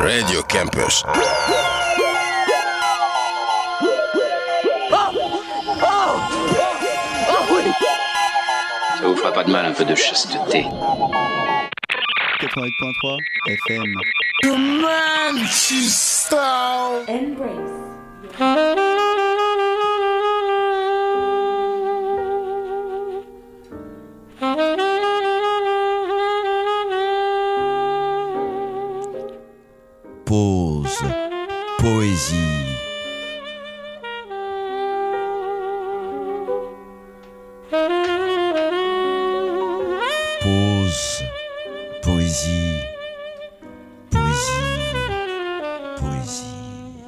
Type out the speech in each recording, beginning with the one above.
Radio Campus. Ça vous fera pas de mal un peu de chasteté. 88.3 FM. Comanche style. Embrace. Pause. Poésie. Pause. Poésie. Poésie. Poésie.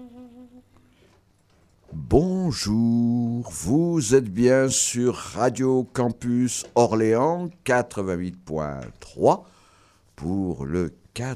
Bonjour, vous êtes bien sur Radio Campus Orléans 88.3 pour le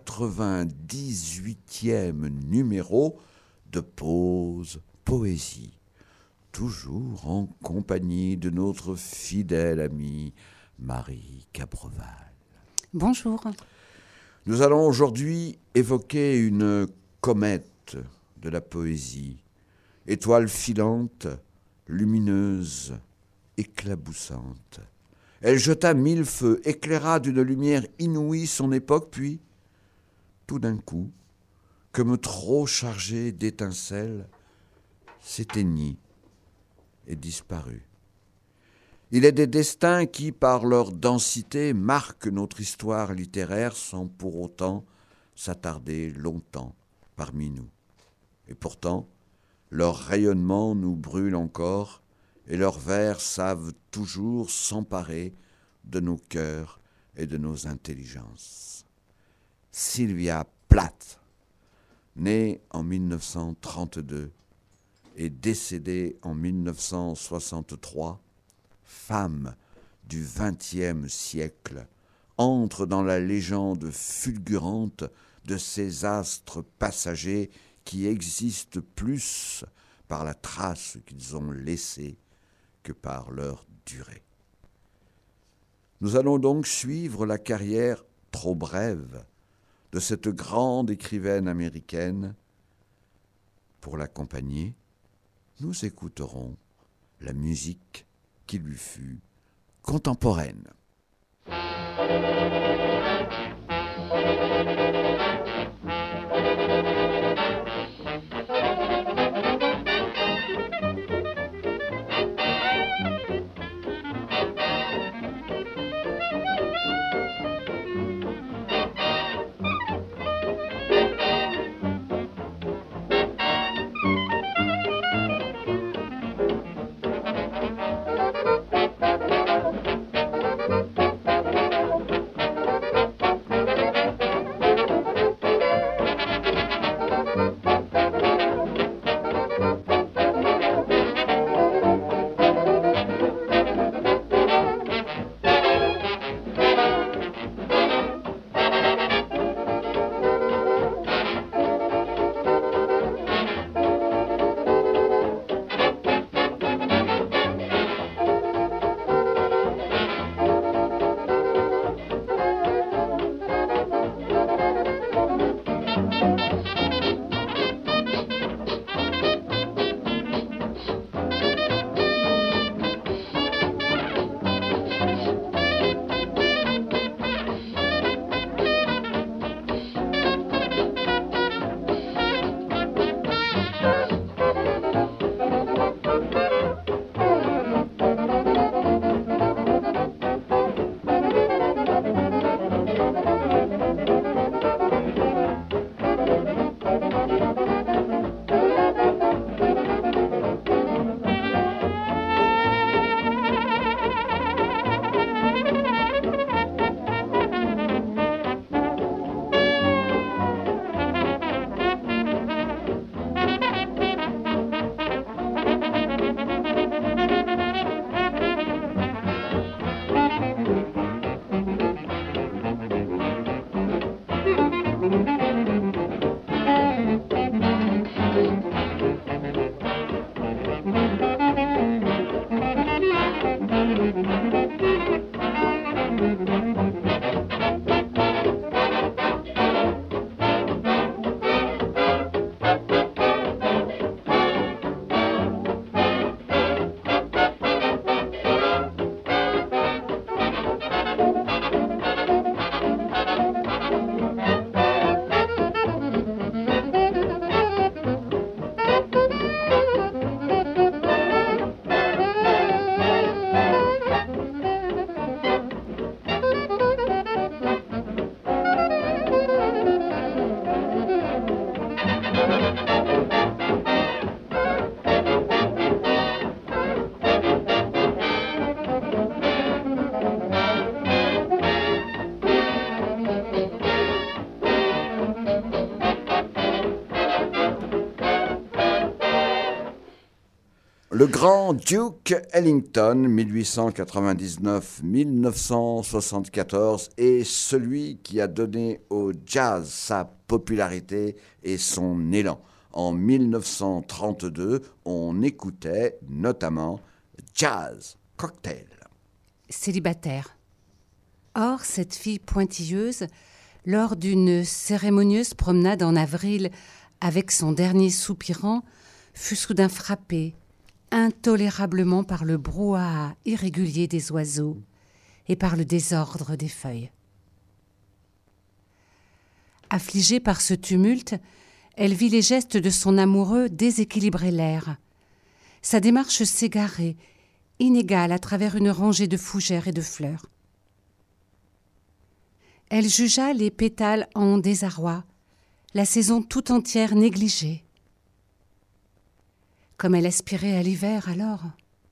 98e numéro de Pause Poésie, toujours en compagnie de notre fidèle amie Marie Cabreval. Bonjour. Nous allons aujourd'hui évoquer une comète de la poésie, étoile filante, lumineuse, éclaboussante. Elle jeta mille feux, éclaira d'une lumière inouïe son époque, puis, tout d'un coup, comme trop chargé d'étincelles, s'éteignit et disparut. Il est des destins qui, par leur densité, marquent notre histoire littéraire sans pour autant s'attarder longtemps parmi nous. Et pourtant, leur rayonnement nous brûle encore, et leurs vers savent toujours s'emparer de nos cœurs et de nos intelligences. Sylvia Plath, née en 1932 et décédée en 1963, femme du XXe siècle, entre dans la légende fulgurante de ces astres passagers qui existent plus par la trace qu'ils ont laissée que par leur durée. Nous allons donc suivre la carrière trop brève de cette grande écrivaine américaine. Pour l'accompagner, nous écouterons la musique qui lui fut contemporaine. Le grand Duke Ellington, 1899-1974, est celui qui a donné au jazz sa popularité et son élan. En 1932, on écoutait notamment Jazz Cocktail. Célibataire. Or, cette fille pointilleuse, lors d'une cérémonieuse promenade en avril avec son dernier soupirant, fut soudain frappée intolérablement par le brouhaha irrégulier des oiseaux et par le désordre des feuilles. Affligée par ce tumulte, elle vit les gestes de son amoureux déséquilibrer l'air. Sa démarche s'égarait, inégale à travers une rangée de fougères et de fleurs. Elle jugea les pétales en désarroi, la saison tout entière négligée. Comme elle aspirait à l'hiver alors.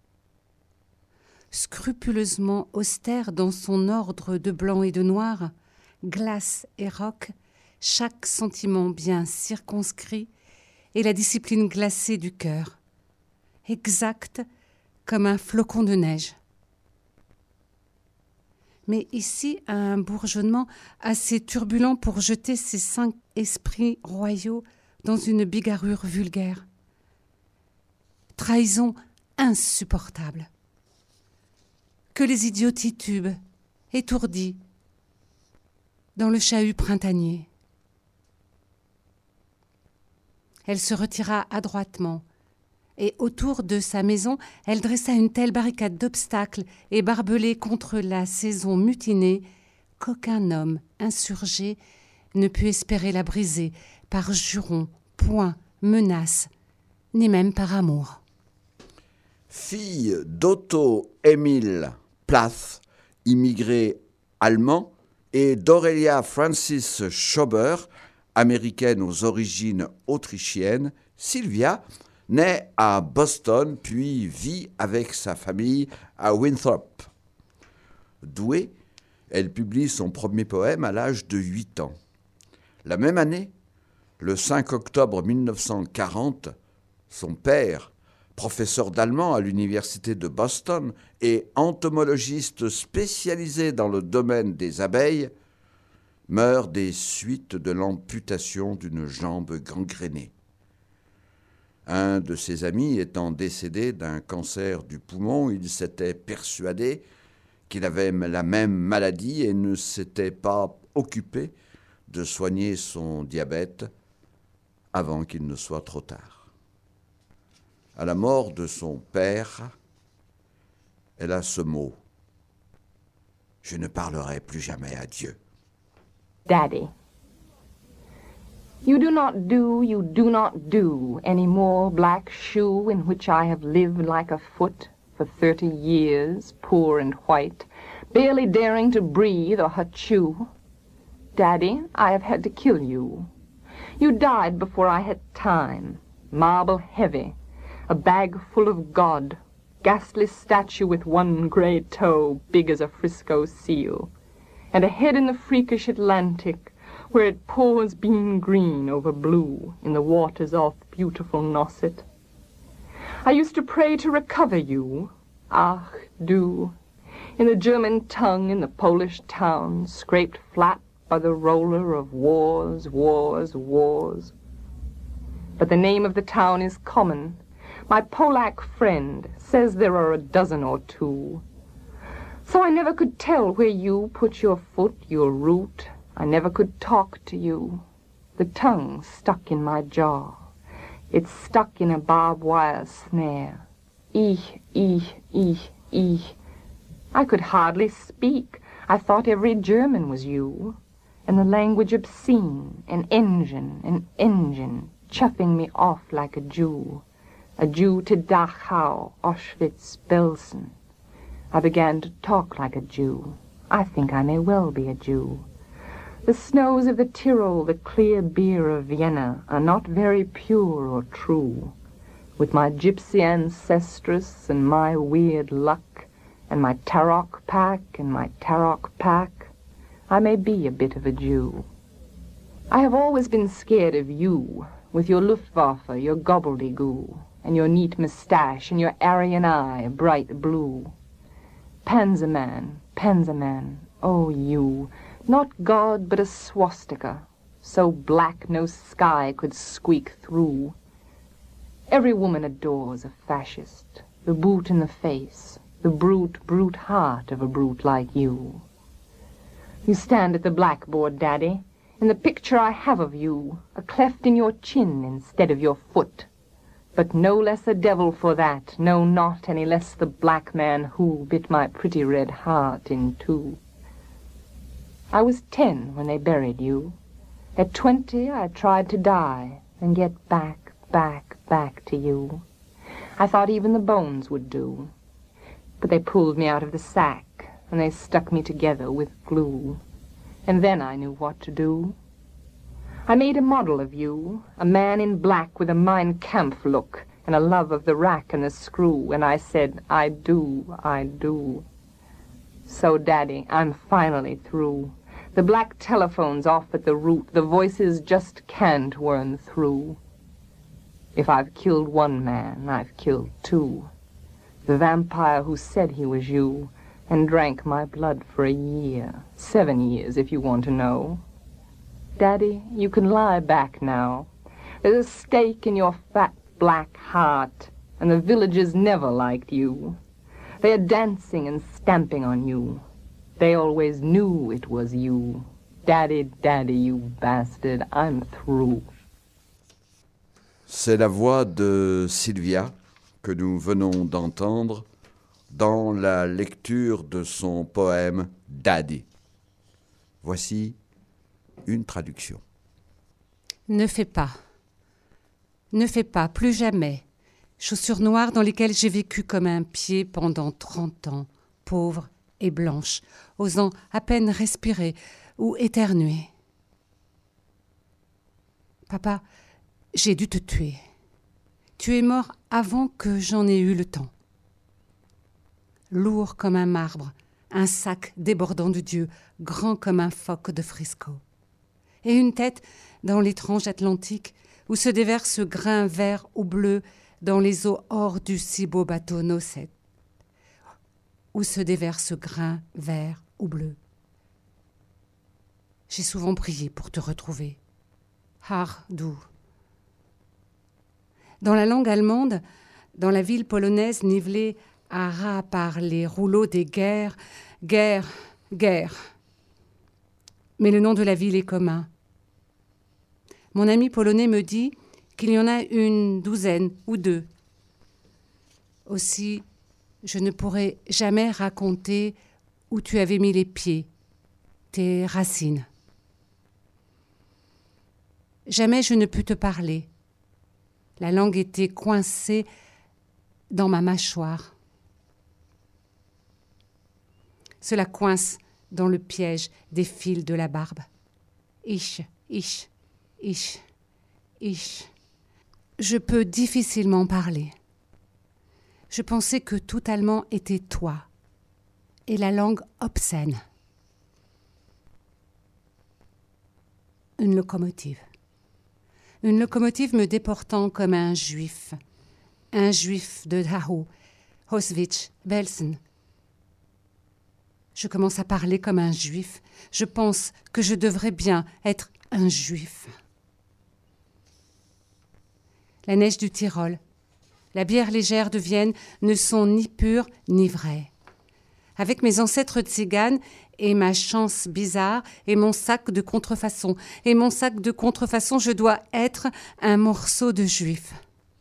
Scrupuleusement austère dans son ordre de blanc et de noir, glace et roc, chaque sentiment bien circonscrit et la discipline glacée du cœur, exacte comme un flocon de neige. Mais ici, un bourgeonnement assez turbulent pour jeter ses 5 esprits royaux dans une bigarrure vulgaire. Trahison insupportable. Que les idiots titubent, étourdis, dans le chahut printanier. Elle se retira adroitement, et autour de sa maison, elle dressa une telle barricade d'obstacles et barbelés contre la saison mutinée qu'aucun homme insurgé ne put espérer la briser par jurons, poings, menaces, ni même par amour. Fille d'Otto Emil Plath, immigré allemand, et d'Aurelia Francis Schober, américaine aux origines autrichiennes, Sylvia naît à Boston puis vit avec sa famille à Winthrop. Douée, elle publie son premier poème à l'âge de 8 ans. La même année, le 5 octobre 1940, son père, professeur d'allemand à l'université de Boston et entomologiste spécialisé dans le domaine des abeilles, meurt des suites de l'amputation d'une jambe gangrénée. Un de ses amis étant décédé d'un cancer du poumon, il s'était persuadé qu'il avait la même maladie et ne s'était pas occupé de soigner son diabète avant qu'il ne soit trop tard. À la mort de son père, elle a ce mot: « Je ne parlerai plus jamais à Dieu. » Daddy, you do not do any more black shoe in which I have lived like a foot for 30 years, poor and white, barely daring to breathe or hachoo. Daddy, I have had to kill you. You died before I had time, marble heavy, a bag full of God, ghastly statue with one grey toe big as a Frisco seal, and a head in the freakish Atlantic, where it pours bean green over blue in the waters off beautiful Nauset. I used to pray to recover you, ach du, in the German tongue in the Polish town, scraped flat by the roller of wars, wars, wars. But the name of the town is common. My Polack friend says there are a dozen or two. So I never could tell where you put your foot, your root. I never could talk to you. The tongue stuck in my jaw. It's stuck in a barbed wire snare. Ich. I could hardly speak. I thought every German was you. And the language obscene, an engine, chuffing me off like a Jew to Dachau, Auschwitz, Belsen. I began to talk like a Jew. I think I may well be a Jew. The snows of the Tyrol, the clear beer of Vienna, are not very pure or true. With my gypsy ancestress and my weird luck, and my Tarok pack and my Tarok pack, I may be a bit of a Jew. I have always been scared of you, with your Luftwaffe, your gobbledygoo. and your neat moustache, and your Aryan eye, bright blue. Panzerman, oh you, not God but a swastika, so black no sky could squeak through. Every woman adores a fascist, the boot in the face, the brute heart of a brute like you. You stand at the blackboard, Daddy, in the picture I have of you, a cleft in your chin instead of your foot. But no less a devil for that, no, not any less the black man who bit my pretty red heart in two. I was 10 when they buried you. At 20 I tried to die and get back to you. I thought even the bones would do. But they pulled me out of the sack and they stuck me together with glue. And then I knew what to do. I made a model of you, a man in black with a Mein Kampf look and a love of the rack and the screw, and I said, I do. So, Daddy, I'm finally through. The black telephone's off at the root, the voices just can't whirn through. If I've killed one man, I've killed two. The vampire who said he was you and drank my blood for a year, 7 years if you want to know. Daddy, you can lie back now. There's a stake in your fat black heart, and the villagers never liked you. They are dancing and stamping on you. They always knew it was you. Daddy, Daddy, you bastard, I'm through. C'est la voix de Sylvia que nous venons d'entendre dans la lecture de son poème Daddy. Voici une traduction. Ne fais pas, plus jamais. Chaussures noires dans lesquelles j'ai vécu comme un pied pendant 30 ans, pauvre et blanche, osant à peine respirer ou éternuer. Papa, j'ai dû te tuer. Tu es mort avant que j'en ai eu le temps. Lourd comme un marbre, un sac débordant de Dieu, grand comme un phoque de Frisco. Et une tête dans l'étrange Atlantique où se déverse ce grain vert ou bleu dans les eaux hors du si beau bateau Nocet. Où se déverse ce grain vert ou bleu. J'ai souvent prié pour te retrouver. Hardou. Dans la langue allemande, dans la ville polonaise nivelée à ras par les rouleaux des guerres. Mais le nom de la ville est commun. Mon ami polonais me dit qu'il y en a une douzaine ou deux. Aussi, je ne pourrai jamais raconter où tu avais mis les pieds, tes racines. Jamais je ne pus te parler. La langue était coincée dans ma mâchoire. Cela coince dans le piège des fils de la barbe. Ich. Je peux difficilement parler. Je pensais que tout allemand était toi et la langue obscène. Une locomotive. Une locomotive me déportant comme un juif de Dachau, Auschwitz, Belsen. Je commence à parler comme un juif. Je pense que je devrais bien être un juif. La neige du Tyrol, la bière légère de Vienne ne sont ni pures ni vraies. Avec mes ancêtres tziganes et ma chance bizarre et mon sac de contrefaçon. Et mon sac de contrefaçon, je dois être un morceau de juif.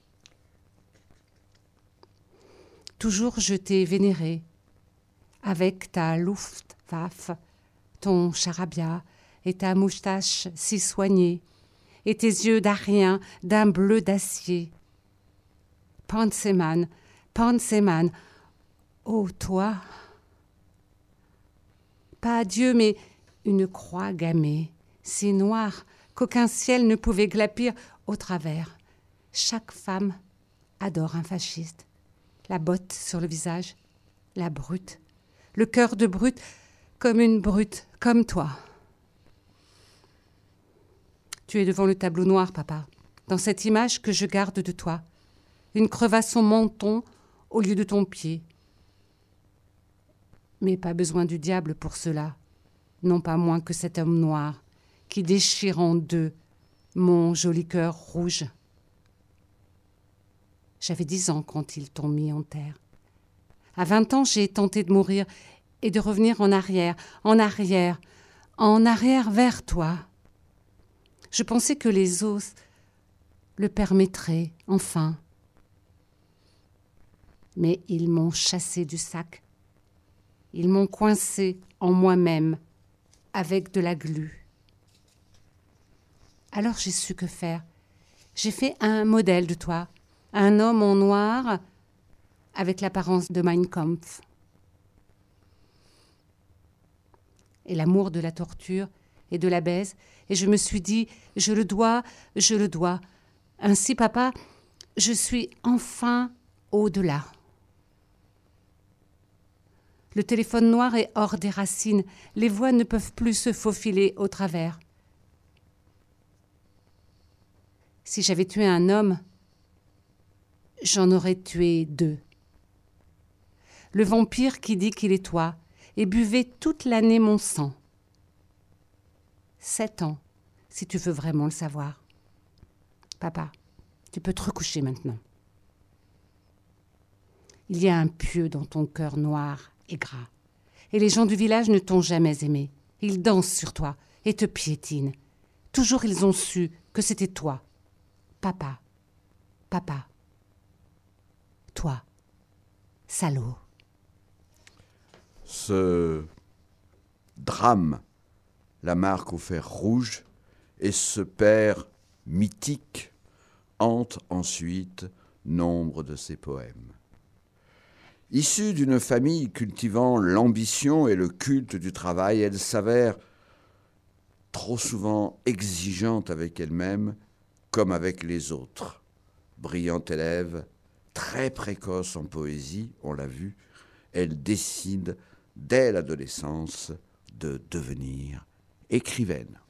Toujours je t'ai vénéré, avec ta Luftwaffe, ton charabia et ta moustache si soignée, et tes yeux d'arien d'un bleu d'acier. Panzemann, ô toi, pas Dieu, mais une croix gammée, si noire qu'aucun ciel ne pouvait glapir au travers. Chaque femme adore un fasciste. La botte sur le visage, la brute, le cœur de brute, comme une brute, comme toi. Tu es devant le tableau noir, papa, dans cette image que je garde de toi. une crevasse au menton au lieu de ton pied. Mais pas besoin du diable pour cela, non pas moins que cet homme noir qui déchire en deux mon joli cœur rouge. J'avais 10 ans quand ils t'ont mis en terre. À 20 ans, j'ai tenté de mourir et de revenir en arrière vers toi. Je pensais que les os le permettraient, enfin. Mais ils m'ont chassé du sac. Ils m'ont coincé en moi-même avec de la glu. Alors j'ai su que faire. J'ai fait un modèle de toi, un homme en noir avec l'apparence de Mein Kampf. Et l'amour de la torture et de la baise, et je me suis dit, je le dois. Ainsi, papa, je suis enfin au-delà. Le téléphone noir est hors des racines, les voix ne peuvent plus se faufiler au travers. Si j'avais tué un homme, j'en aurais tué 2. Le vampire qui dit qu'il est toi et buvait toute l'année mon sang. 7 ans, si tu veux vraiment le savoir. Papa, tu peux te recoucher maintenant. Il y a un pieu dans ton cœur noir et gras. Et les gens du village ne t'ont jamais aimé. Ils dansent sur toi et te piétinent. Toujours ils ont su que c'était toi. Papa. Toi, salaud. Ce drame la marque au fer rouge et ce père mythique hante ensuite nombre de ses poèmes. Issue d'une famille cultivant l'ambition et le culte du travail, elle s'avère trop souvent exigeante avec elle-même comme avec les autres. Brillante élève, très précoce en poésie, on l'a vu, elle décide dès l'adolescence de devenir écrivaine.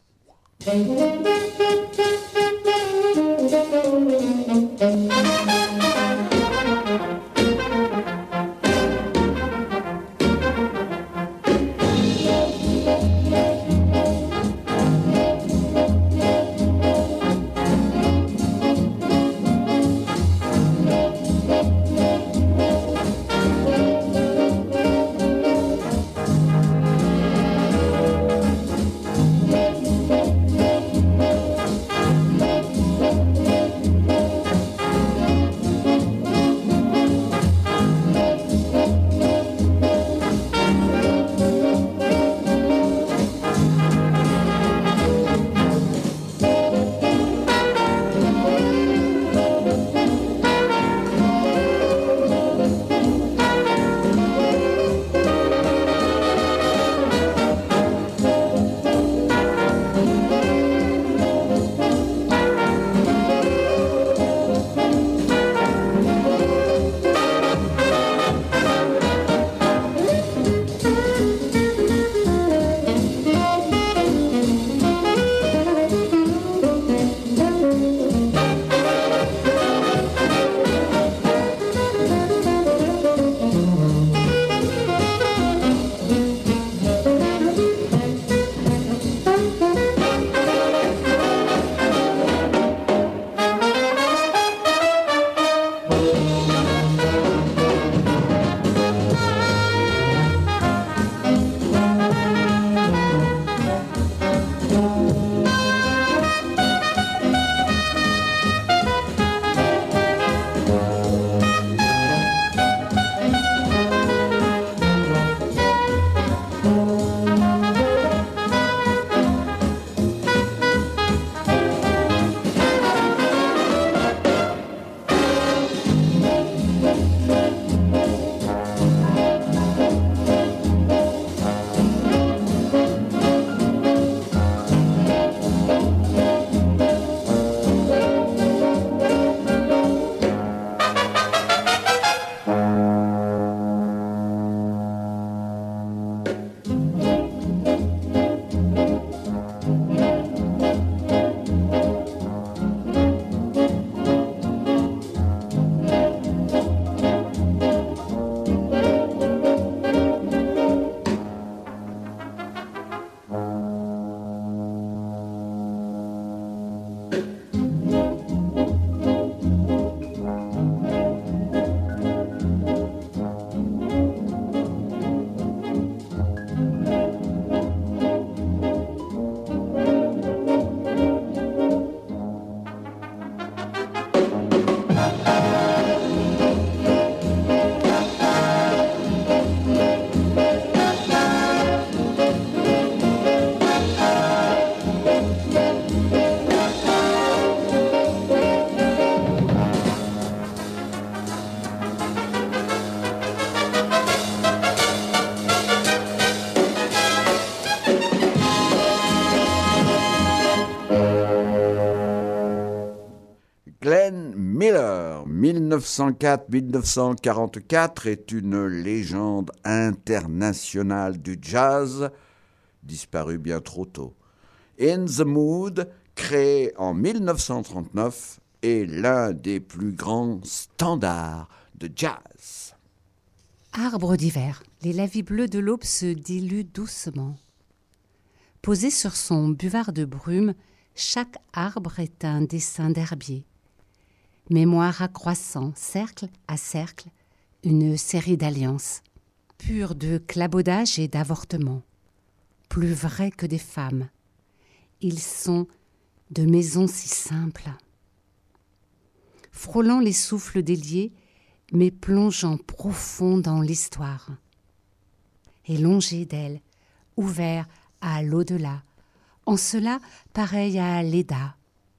Glenn Miller, 1904-1944, est une légende internationale du jazz, disparue bien trop tôt. In the Mood, créé en 1939, est l'un des plus grands standards de jazz. Arbre d'hiver, les lavis bleus de l'aube se diluent doucement. Posé sur son buvard de brume, chaque arbre est un dessin d'herbier. Mémoire accroissant, cercle à cercle, une série d'alliances, pure de clabaudage et d'avortement, plus vrais que des femmes. Ils sont de maisons si simples. Frôlant les souffles déliés, mais plongeant profond dans l'histoire. Et longés d'elle, ouverts à l'au-delà, en cela pareil à Leda.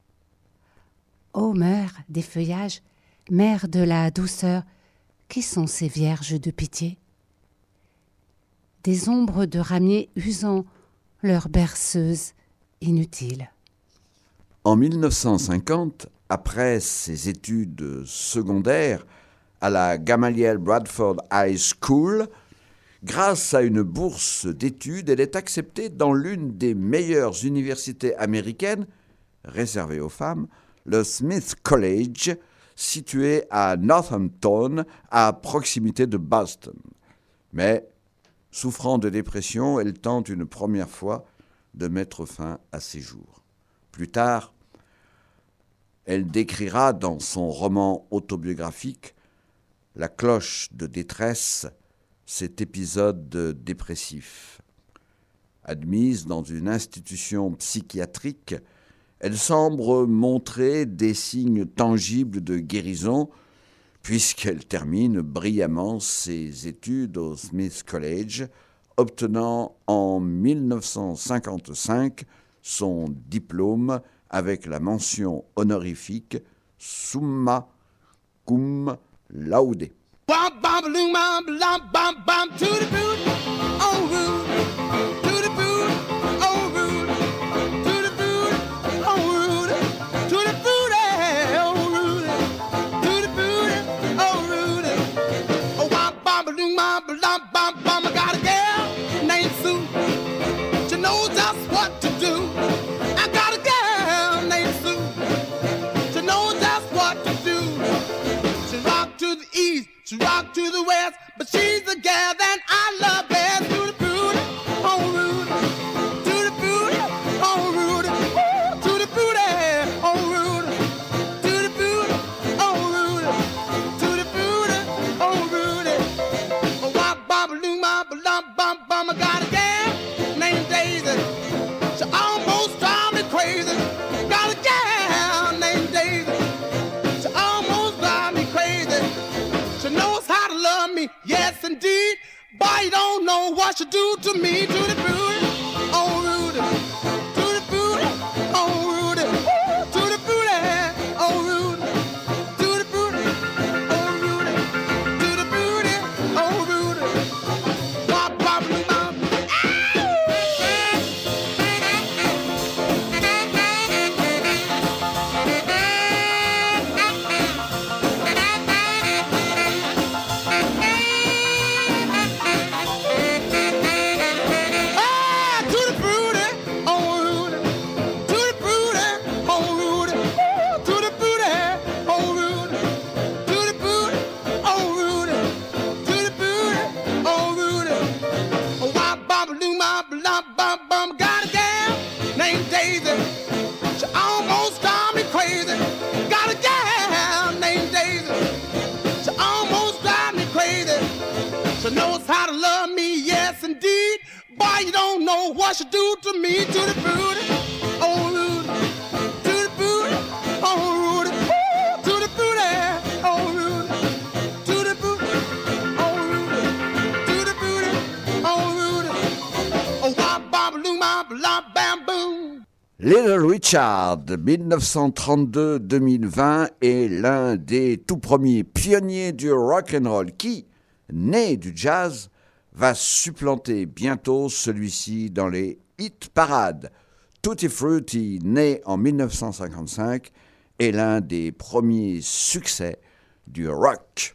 Ô mère des feuillages, mère de la douceur, qui sont ces vierges de pitié? Des ombres de ramiers usant leur berceuse inutile. En 1950, après ses études secondaires à la Gamaliel Bradford High School, grâce à une bourse d'études, elle est acceptée dans l'une des meilleures universités américaines, réservée aux femmes, le Smith College, situé à Northampton, à proximité de Boston. Mais, souffrant de dépression, elle tente une première fois de mettre fin à ses jours. Plus tard, elle décrira dans son roman autobiographique « La cloche de détresse » cet épisode dépressif. Admise dans une institution psychiatrique, elle semble montrer des signes tangibles de guérison puisqu'elle termine brillamment ses études au Smith College, obtenant en 1955 son diplôme avec la mention honorifique Summa Cum Laude. She rock to the west, but she's the gal that I love best. To the booty, oh Rudy. To the booty, oh Rudy. To the booty, oh Rudy. To the booty, oh Rudy. To the booty, oh Rudy. Oh, wop, bop, loom, bop, lump, bump, bum. I got a gal named Daisy. She almost drives me crazy. Got a gal named Daisy. She almost drives me crazy. She knows how to love me, yes indeed. Boy, you don't know what she do to me. To the booty, oh Rudy. To the booty, oh Rudy. To the booty, oh Rudy. To the booty, oh Rudy. To the booty, oh Rudy. Wop, wop, wop. Got a gal named Daisy. She almost drives me crazy. Got a gal named Daisy. She almost drives me crazy. She knows how to love me, yes indeed. Boy, you don't know what she do to me. To the booty, oh Rudy. To the booty, oh Rudy. To the booty, oh Rudy. To the booty, oh Rudy. To the booty, oh Rudy. Oh, wop, bop, loom, bop, lop, bam, boom. Little Richard, 1932-2020, est l'un des tout premiers pionniers du rock and roll qui, né du jazz, va supplanter bientôt celui-ci dans les hit parades. Tutti Frutti, né en 1955, est l'un des premiers succès du rock.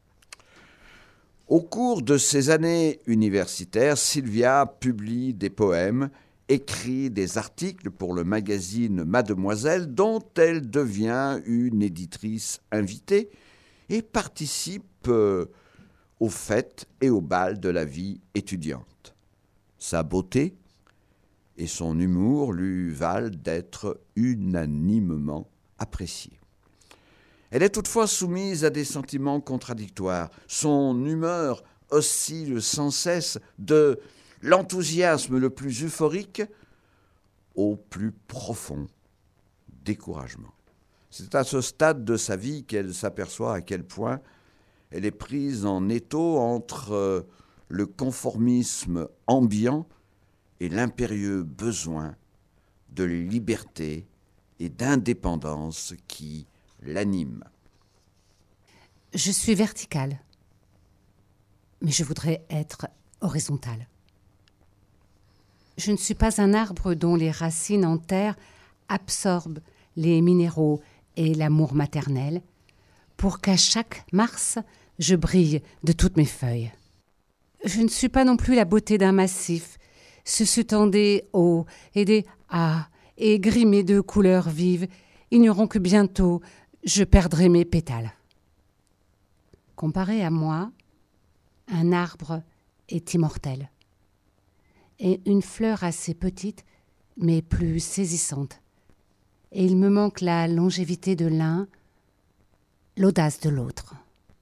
Au cours de ses années universitaires, Sylvia publie des poèmes, écrit des articles pour le magazine Mademoiselle, dont elle devient une éditrice invitée et participe aux fêtes et aux bals de la vie étudiante. Sa beauté et son humour lui valent d'être unanimement appréciée. Elle est toutefois soumise à des sentiments contradictoires. Son humeur oscille sans cesse de l'enthousiasme le plus euphorique au plus profond découragement. C'est à ce stade de sa vie qu'elle s'aperçoit à quel point elle est prise en étau entre le conformisme ambiant et l'impérieux besoin de liberté et d'indépendance qui l'anime. Je suis verticale, mais je voudrais être horizontale. Je ne suis pas un arbre dont les racines en terre absorbent les minéraux et l'amour maternel, pour qu'à chaque mars, je brille de toutes mes feuilles. Je ne suis pas non plus la beauté d'un massif, suscitant des hauts et des ah, et grimé de couleurs vives, ignorant que bientôt je perdrai mes pétales. Comparé à moi, un arbre est immortel. Et une fleur assez petite, mais plus saisissante. Et il me manque la longévité de l'un, l'audace de l'autre.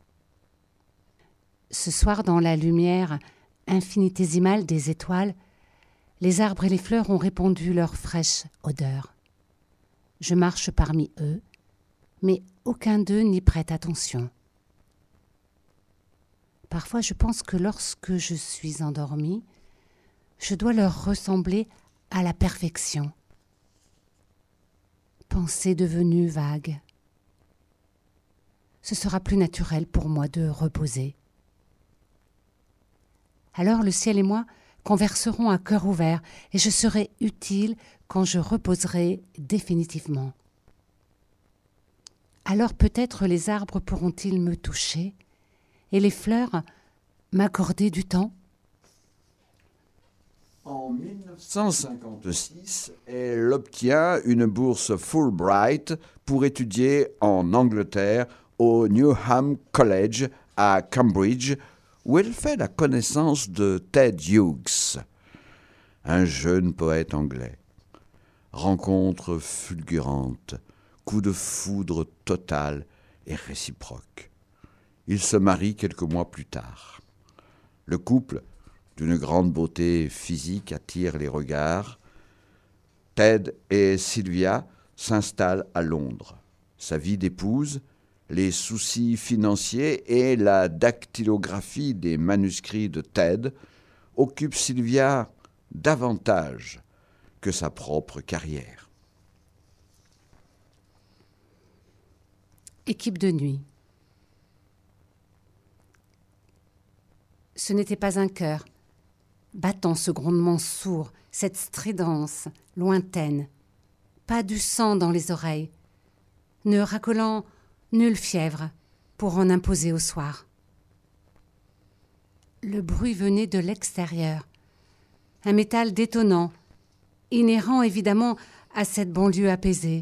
Ce soir, dans la lumière infinitésimale des étoiles, les arbres et les fleurs ont répandu leur fraîche odeur. Je marche parmi eux, mais aucun d'eux n'y prête attention. Parfois, je pense que lorsque je suis endormie, je dois leur ressembler à la perfection. Pensée devenue vague. Ce sera plus naturel pour moi de reposer. Alors le ciel et moi converserons à cœur ouvert et je serai utile quand je reposerai définitivement. Alors peut-être les arbres pourront-ils me toucher et les fleurs m'accorder du temps. En 1956, elle obtient une bourse Fulbright pour étudier en Angleterre au Newnham College à Cambridge, où elle fait la connaissance de Ted Hughes, un jeune poète anglais. Rencontre fulgurante, coup de foudre total et réciproque. Ils se marient quelques mois plus tard. Le couple, d'une grande beauté physique, attire les regards. Ted et Sylvia s'installent à Londres. Sa vie d'épouse, les soucis financiers et la dactylographie des manuscrits de Ted occupent Sylvia davantage que sa propre carrière. Équipe de nuit. Ce n'était pas un cœur, battant ce grondement sourd, cette stridence lointaine. Pas du sang dans les oreilles, ne racolant nulle fièvre pour en imposer au soir. Le bruit venait de l'extérieur, un métal détonnant, inhérent évidemment à cette banlieue apaisée.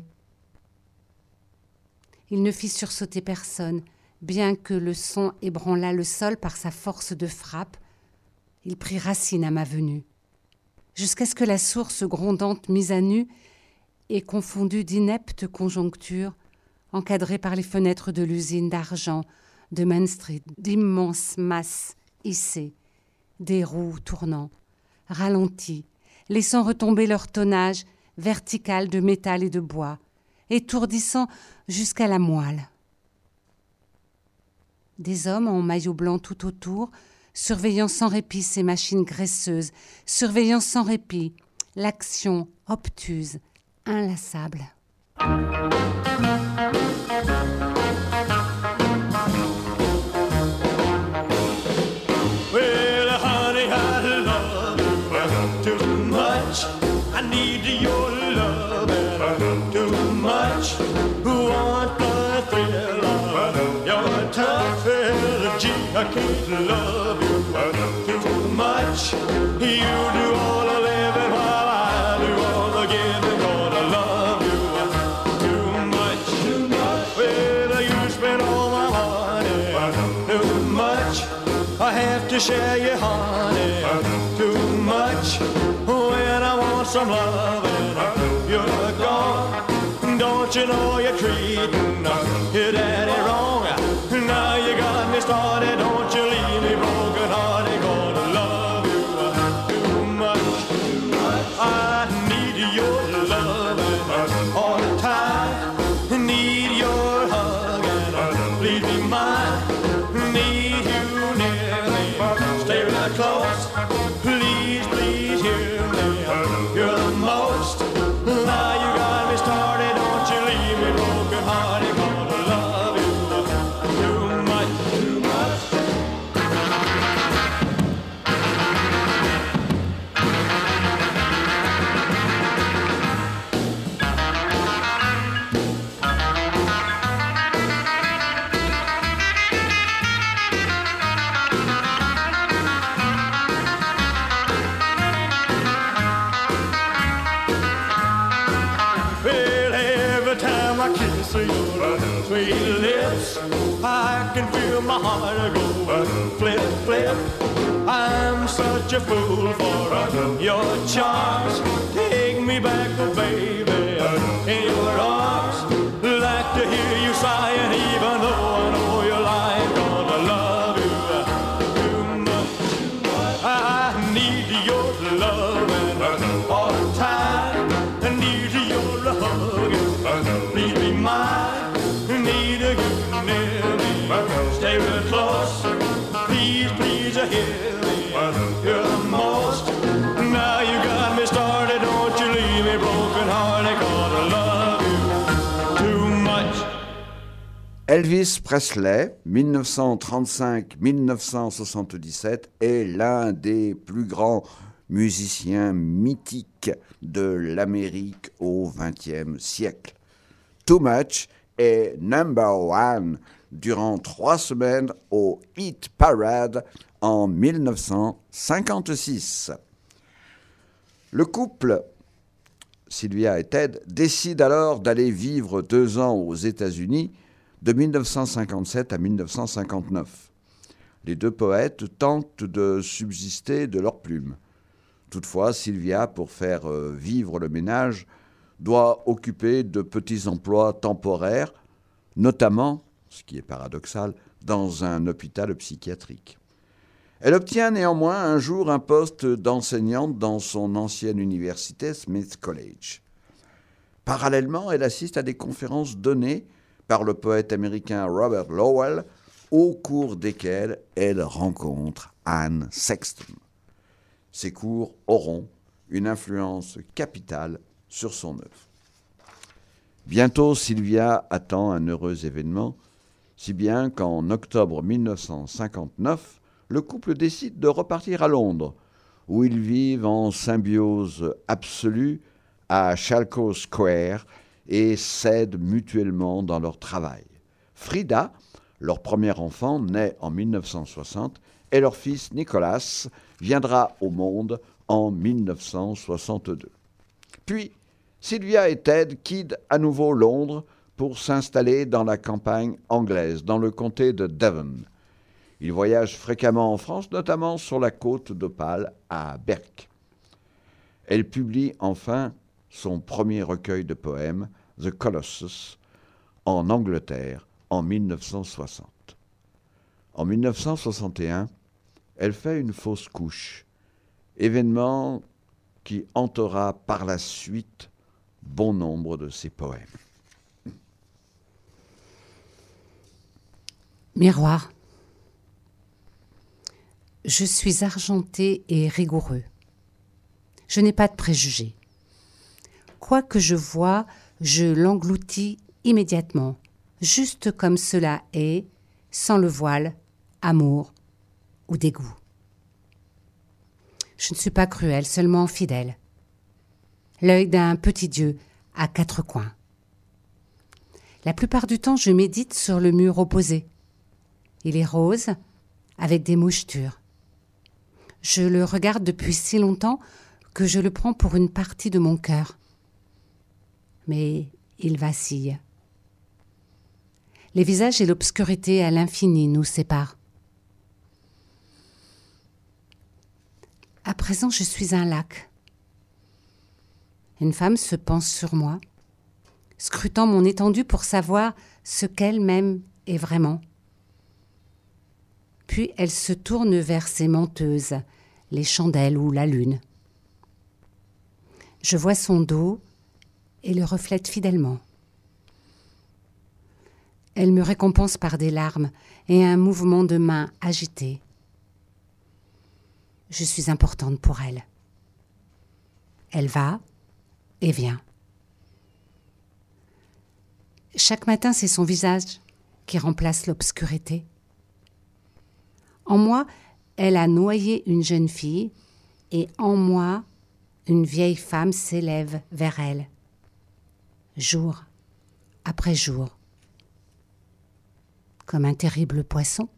Il ne fit sursauter personne, bien que le son ébranlât le sol par sa force de frappe. Il prit racine à ma venue, jusqu'à ce que la source grondante mise à nu et confondue d'ineptes conjonctures, encadrée par les fenêtres de l'usine d'argent de Main Street, d'immenses masses hissées, des roues tournant, ralenties, laissant retomber leur tonnage vertical de métal et de bois, étourdissant jusqu'à la moelle. Des hommes en maillot blanc tout autour, surveillant sans répit ces machines graisseuses, surveillant sans répit l'action obtuse, inlassable. Well, honey, I love you too much. I need your love too much. Want the thrill of your tough energy. I can't love you too much. You do all the living while I do all the giving. Gonna love you too much, too much. Well, you spend all my money too much. I have to share your honey too much. When I want some loving, you're gone. Don't you know you're treating your daddy wrong? Now you got me started. Don't you leave me broken hearted. Gonna love you too much, too much. I need your loving all the time. Need your hug and please be mine. Need you near me, stay real close. Please, please hear me. You're the most. Now you got me started. Don't you leave me broken hearted. Gonna love you too much, too much. Well, every time I kiss your sweet lips, I can feel my heart go flip, flip. I'm such a fool for your charms. Take me back, oh baby, in your arms. Like to hear you sighing, even though I know you're lying. Gonna love you too much. I need your loving all the time. I need your hug, please be mine. Need you near me, stay real close. Please, please hear me. You're the most. Now you got me started. Don't you leave me broken hearted. Gonna love you too much. Elvis Presley, 1935-1977, est l'un des plus grands musiciens mythiques de l'Amérique au XXe siècle. Too Much est #1 durant 3 semaines au Hit Parade en 1956. Le couple, Sylvia et Ted, décide alors d'aller vivre 2 ans aux États-Unis de 1957 à 1959. Les 2 poètes tentent de subsister de leurs plumes. Toutefois, Sylvia, pour faire vivre le ménage, doit occuper de petits emplois temporaires, notamment, ce qui est paradoxal, dans un hôpital psychiatrique. Elle obtient néanmoins un jour un poste d'enseignante dans son ancienne université, Smith College. Parallèlement, elle assiste à des conférences données par le poète américain Robert Lowell, au cours desquelles elle rencontre Anne Sexton. Ces cours auront une influence capitale sur son œuvre. Bientôt, Sylvia attend un heureux événement, si bien qu'en octobre 1959, le couple décide de repartir à Londres, où ils vivent en symbiose absolue à Chalco Square et s'aident mutuellement dans leur travail. Frida, leur premier enfant, naît en 1960, et leur fils Nicholas viendra au monde en 1962. Puis, Sylvia et Ted quittent à nouveau Londres pour s'installer dans la campagne anglaise, dans le comté de Devon. Ils voyagent fréquemment en France, notamment sur la côte d'Opale à Berck. Elle publie enfin son premier recueil de poèmes, The Colossus, en Angleterre en 1960. En 1961, elle fait une fausse couche, événement qui hantera par la suite bon nombre de ses poèmes. Miroir. Je suis argenté et rigoureux. Je n'ai pas de préjugés. Quoi que je vois, je l'engloutis immédiatement, juste comme cela est, sans le voile, amour ou dégoût. Je ne suis pas cruelle, seulement fidèle. L'œil d'un petit Dieu à 4 coins. La plupart du temps, je médite sur le mur opposé. Il est rose, avec des mouchetures. Je le regarde depuis si longtemps que je le prends pour une partie de mon cœur. Mais il vacille. Les visages et l'obscurité à l'infini nous séparent. À présent, je suis un lac. Une femme se penche sur moi, scrutant mon étendue pour savoir ce qu'elle m'aime est vraiment. Puis elle se tourne vers ses menteuses, les chandelles ou la lune. Je vois son dos et le reflète fidèlement. Elle me récompense par des larmes et un mouvement de main agité. Je suis importante pour elle. Elle va et vient. Chaque matin, c'est son visage qui remplace l'obscurité. En moi, elle a noyé une jeune fille et en moi, une vieille femme s'élève vers elle, jour après jour, comme un terrible poisson.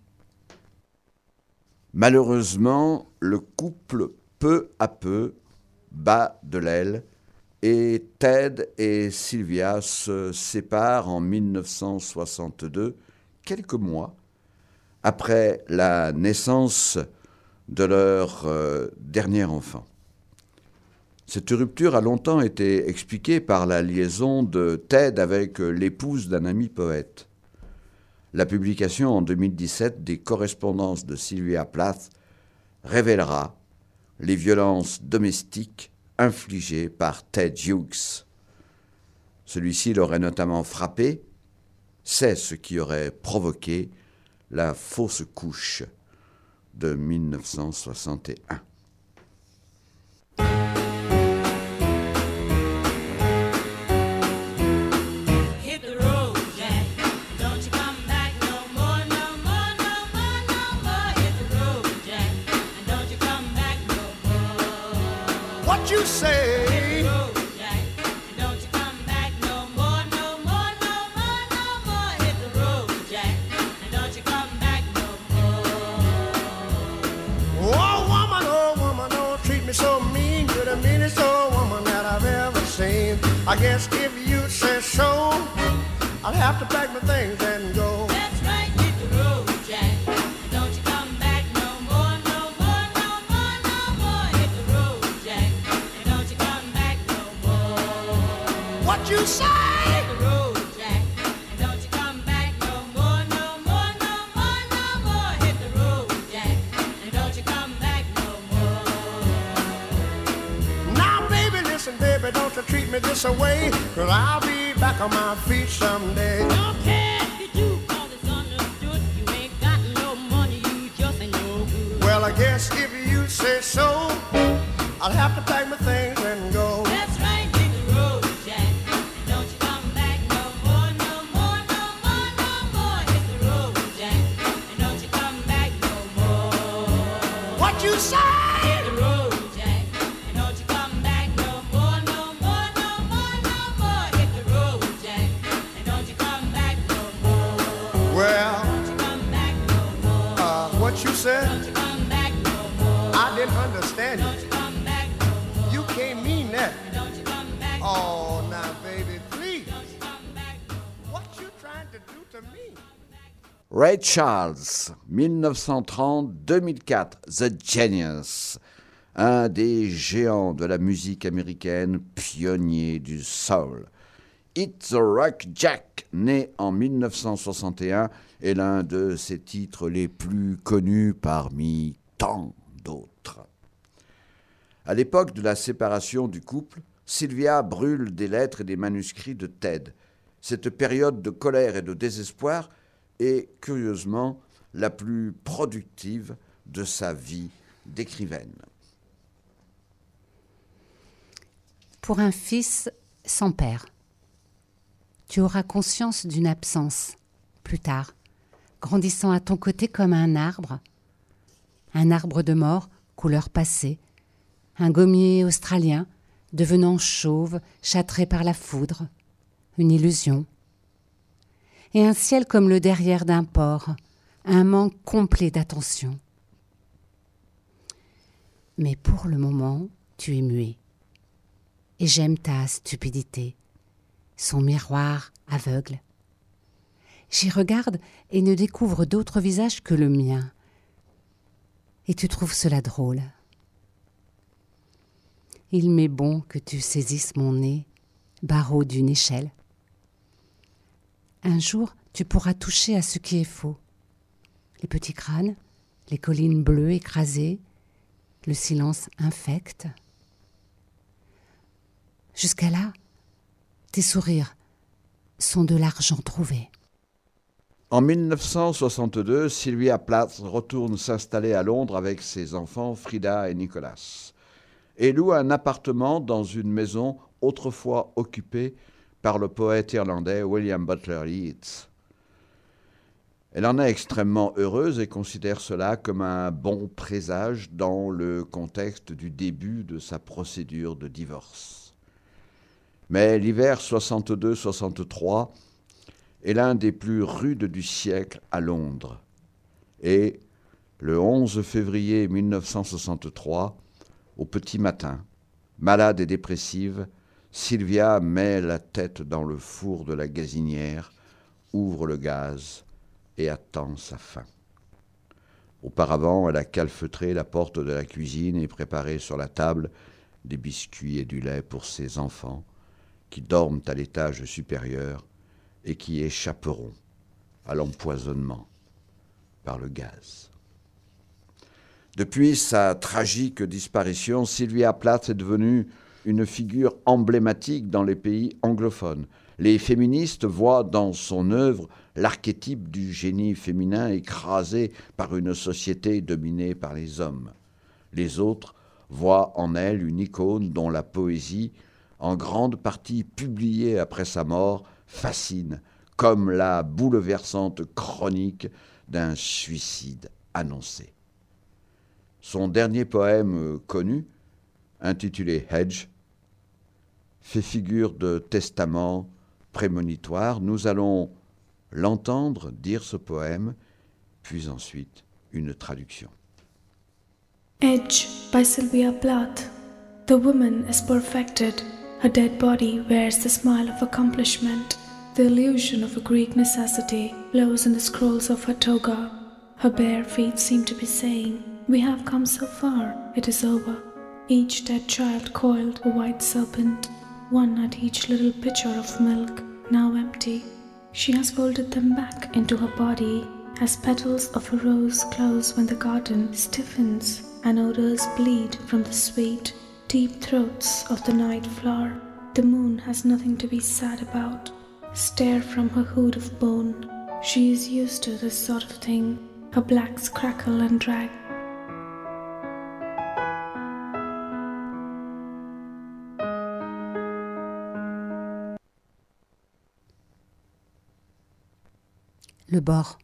Malheureusement, le couple, peu à peu, bat de l'aile et Ted et Sylvia se séparent en 1962, quelques mois après la naissance de leur dernier enfant. Cette rupture a longtemps été expliquée par la liaison de Ted avec l'épouse d'un ami poète. La publication en 2017 des correspondances de Sylvia Plath révélera les violences domestiques infligées par Ted Hughes. Celui-ci l'aurait notamment frappé, c'est ce qui aurait provoqué la fausse couche de 1961. What you say? I guess if you say so, I'll have to pack my things and go. That's right, hit the road, Jack. And don't you come back no more, no more, no more, no more. Hit the road, Jack. And don't you come back no more. What you say? Hit the road, Jack. And don't you come back no more, no more, no more, no more. Hit the road, Jack. And don't you come back no more. Now, baby, listen, baby, don't you treat me this away, 'cause I'll be back on my feet someday. Don't care if you do, 'cause it's understood. You ain't got no money, you just ain't no good. Well, I guess if you say so, I'll have to pack my things and go. That's right, hit the road, Jack. And don't you come back no more, no more, no more, no more. Hit the road, Jack. And don't you come back no more. What you say? Hit the road, Jack. And don't you come back no more, no more, no more, no more. Hit the road, Jack. And don't you come back no more. Well, Don't you come back no more. what you said? Don't you come back no more. I didn't understand Don't you. you come back no more. You can't mean that. Don't you come back. Oh, now, baby, please. Don't you come back no more. What you trying to do to me? Ray Charles, 1930-2004, The Genius, un des géants de la musique américaine, pionnier du soul. Hit the Rock Jack, né en 1961, est l'un de ses titres les plus connus parmi tant d'autres. À l'époque de la séparation du couple, Sylvia brûle des lettres et des manuscrits de Ted. Cette période de colère et de désespoir est, curieusement, la plus productive de sa vie d'écrivaine. Pour un fils, sans père. Tu auras conscience d'une absence, plus tard, grandissant à ton côté comme un arbre de mort, couleur passée, un gommier australien, devenant chauve, châtré par la foudre, une illusion. Et un ciel comme le derrière d'un port, un manque complet d'attention. Mais pour le moment, tu es muet. Et j'aime ta stupidité, son miroir aveugle. J'y regarde et ne découvre d'autre visage que le mien. Et tu trouves cela drôle. Il m'est bon que tu saisisses mon nez, barreau d'une échelle. Un jour, tu pourras toucher à ce qui est faux. Les petits crânes, les collines bleues écrasées, le silence infect. Jusqu'à là, tes sourires sont de l'argent trouvé. En 1962, Sylvia Plath retourne s'installer à Londres avec ses enfants Frida et Nicholas et loue un appartement dans une maison autrefois occupée par le poète irlandais William Butler Yeats. Elle en est extrêmement heureuse et considère cela comme un bon présage dans le contexte du début de sa procédure de divorce. Mais l'hiver 62-63 est l'un des plus rudes du siècle à Londres. Et le 11 février 1963, au petit matin, malade et dépressive, Sylvia met la tête dans le four de la gazinière, ouvre le gaz et attend sa faim. Auparavant, elle a calfeutré la porte de la cuisine et préparé sur la table des biscuits et du lait pour ses enfants qui dorment à l'étage supérieur et qui échapperont à l'empoisonnement par le gaz. Depuis sa tragique disparition, Sylvia Plath est devenue une figure emblématique dans les pays anglophones. Les féministes voient dans son œuvre l'archétype du génie féminin écrasé par une société dominée par les hommes. Les autres voient en elle une icône dont la poésie, en grande partie publiée après sa mort, fascine, comme la bouleversante chronique d'un suicide annoncé. Son dernier poème connu, intitulé Hedge, fait figure de testament prémonitoire. Nous allons l'entendre dire ce poème, puis ensuite une traduction. Edge by Sylvia Plath. The woman is perfected. Her dead body wears the smile of accomplishment. The illusion of a Greek necessity glows in the scrolls of her toga. Her bare feet seem to be saying, "We have come so far, it is over." Each dead child coiled a white serpent, one at each little pitcher of milk, now empty. She has folded them back into her body, as petals of a rose close when the garden stiffens and odors bleed from the sweet, deep throats of the night flower. The moon has nothing to be sad about. Stare from her hood of bone. She is used to this sort of thing. Her blacks crackle and drag. Le bord.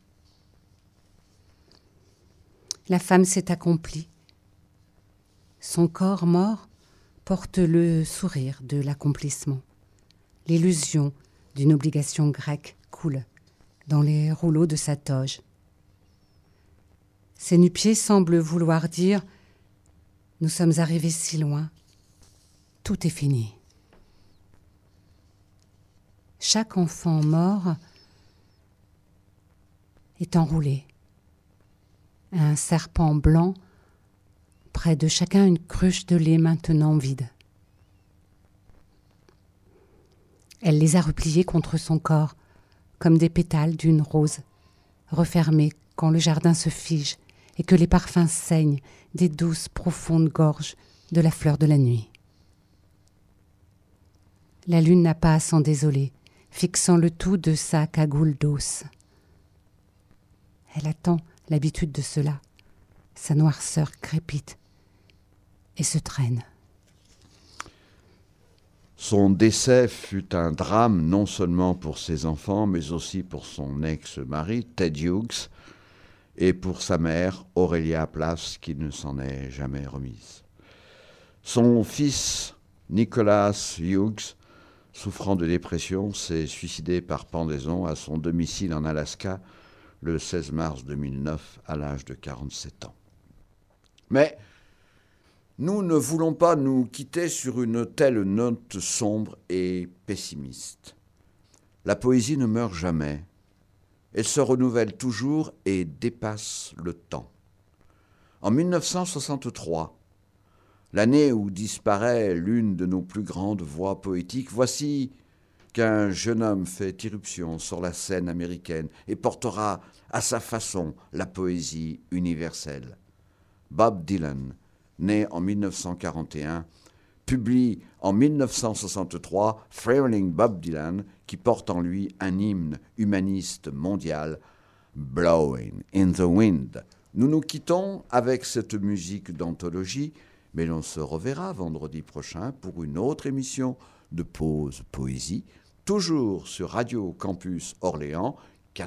La femme s'est accomplie. Son corps mort porte le sourire de l'accomplissement. L'illusion d'une obligation grecque coule dans les rouleaux de sa toge. Ses nu-pieds semblent vouloir dire « Nous sommes arrivés si loin, tout est fini ». Chaque enfant mort est enroulé. Un serpent blanc, près de chacun une cruche de lait maintenant vide. Elle les a repliés contre son corps, comme des pétales d'une rose, refermés quand le jardin se fige et que les parfums saignent des douces, profondes gorges de la fleur de la nuit. La lune n'a pas à s'en désoler, fixant le tout de sa cagoule d'os. Elle attend l'habitude de cela. Sa noirceur crépite et se traîne. Son décès fut un drame non seulement pour ses enfants, mais aussi pour son ex-mari, Ted Hughes, et pour sa mère, Aurelia Place, qui ne s'en est jamais remise. Son fils, Nicholas Hughes, souffrant de dépression, s'est suicidé par pendaison à son domicile en Alaska le 16 mars 2009 à l'âge de 47 ans. Mais nous ne voulons pas nous quitter sur une telle note sombre et pessimiste. La poésie ne meurt jamais. Elle se renouvelle toujours et dépasse le temps. En 1963, l'année où disparaît l'une de nos plus grandes voix poétiques, voici qu'un jeune homme fait irruption sur la scène américaine et portera à sa façon la poésie universelle. Bob Dylan, né en 1941, publie en 1963 Traveling Bob Dylan, qui porte en lui un hymne humaniste mondial, Blowing in the Wind. Nous nous quittons avec cette musique d'anthologie, mais l'on se reverra vendredi prochain pour une autre émission de Pause Poésie, toujours sur Radio Campus Orléans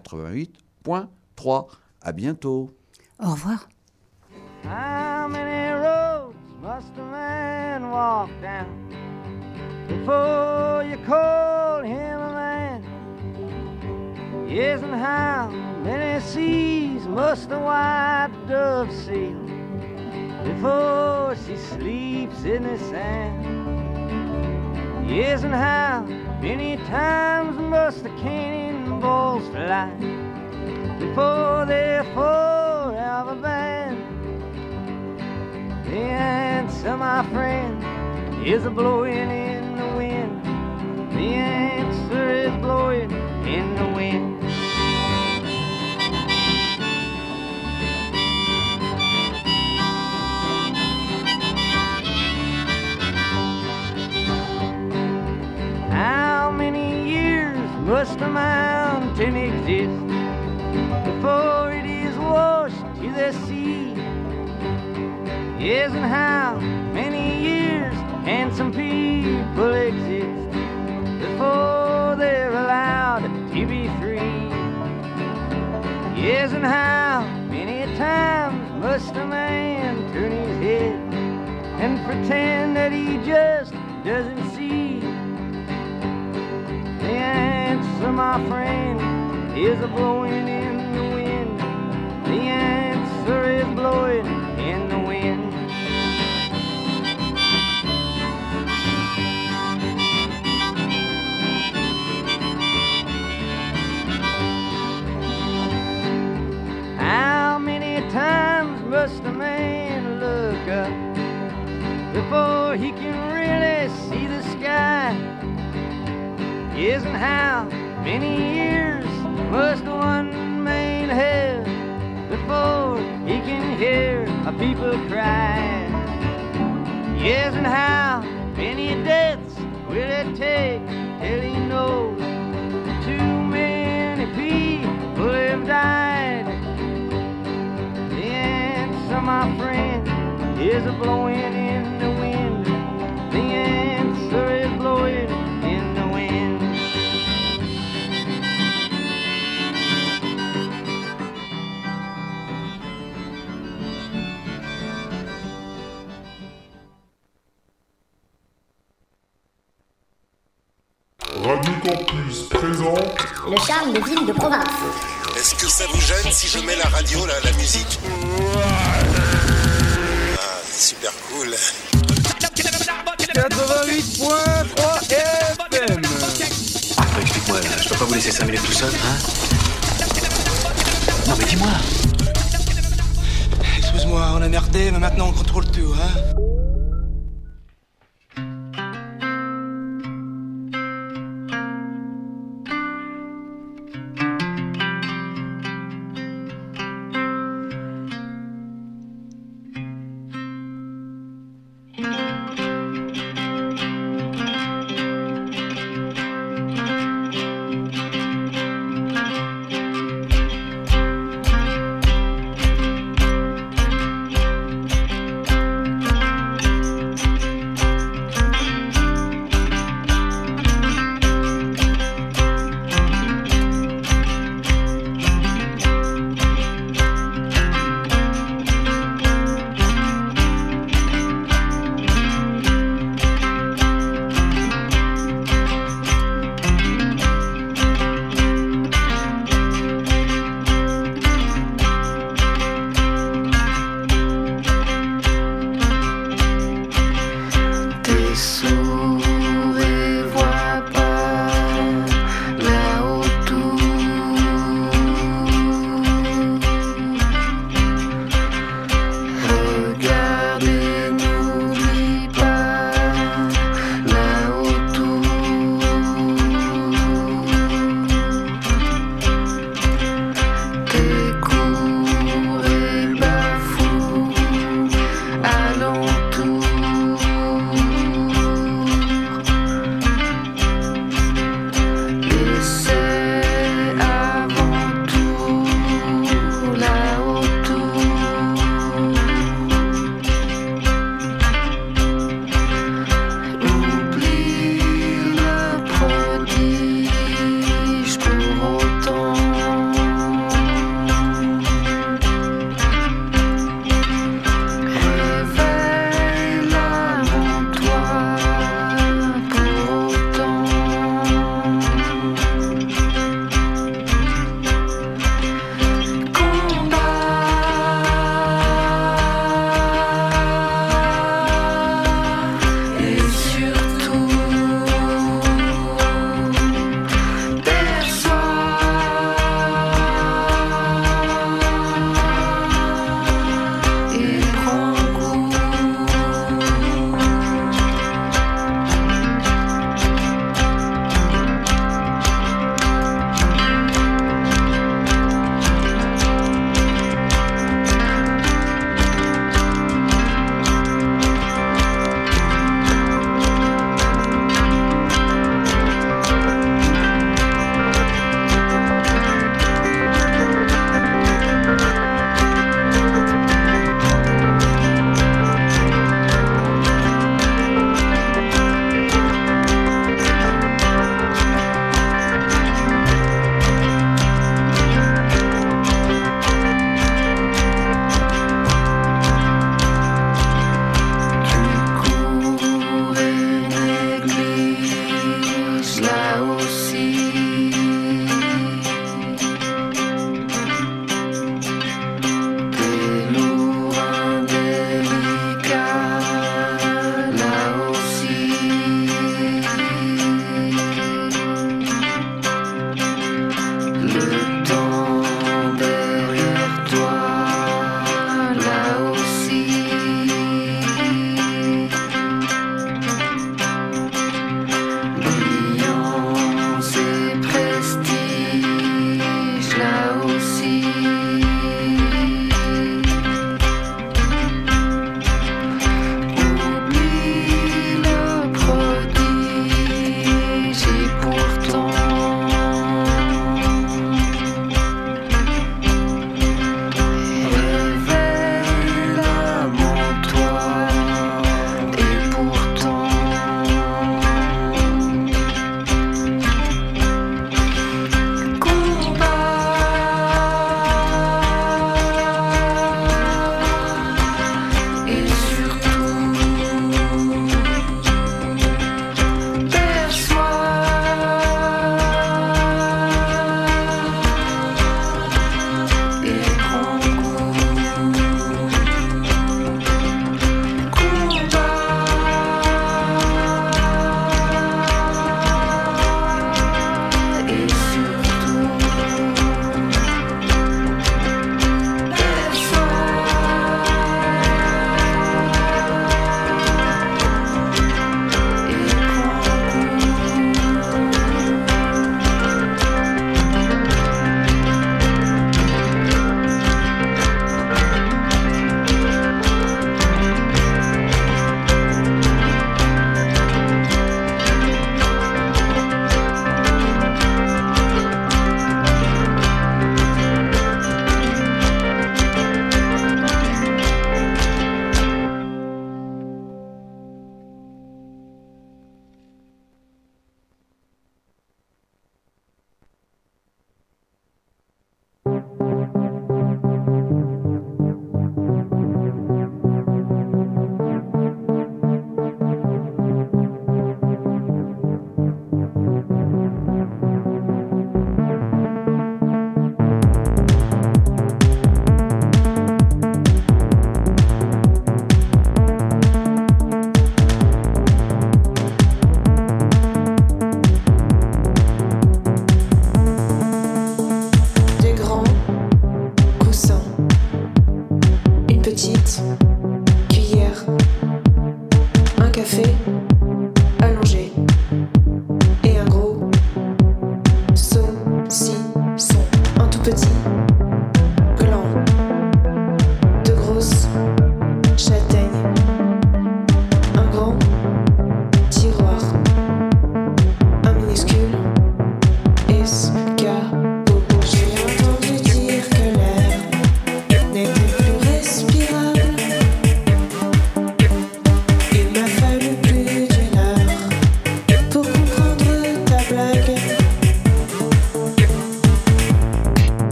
88.3. À bientôt. Au revoir. How many roads must a man walk down before you call him a man? Yes, and how many seas must the white dove sail before she sleeps in the sand? Yes, and how many times must the cannonballs fly before they're forever banned? The answer, my friend, is a blowing in the wind. The answer is blowing in the wind. How many years must a mountain exist before it is washed to the sea? Yes, and how many years can some people exist before they're allowed to be free? Yes, and how many times must a man turn his head and pretend that he just doesn't see? The answer, my friend, is a blowing in the wind. The answer is blowing in the wind. How many times must a man look up before he can really see the sky? Yes, and how many years must one man have before he can hear a people cry? Yes, and how many deaths will it take till he knows too many people have died? The answer, my friend, is a blowing in the wind. The answer is blowing in the wind. Radio Campus présente Le charme de ville de province. Est-ce que ça vous gêne si je mets la radio, là, la musique? Ah, c'est super cool. 88.3 FM. Explique-moi, là, je peux pas vous laisser 5 minutes tout seul, hein? Non mais dis-moi. Excuse-moi, on a merdé, mais maintenant on contrôle tout, hein?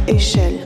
échelle.